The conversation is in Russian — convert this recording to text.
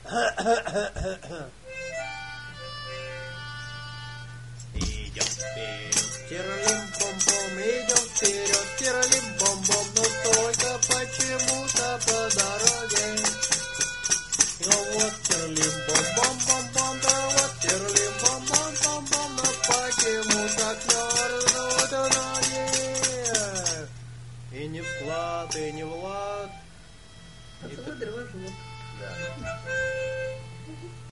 Идем вперед, тиролим-бом-бом, идем вперед, тиролим-бом-бом, но только почему-то по дороге. Ну вот тиролим-бом-бом-бом-бом, да вот тиролим-бом-бом-бом-бом, но почему-то к ноге. И не в склад, и не в лад. А целый дрова живот. Да.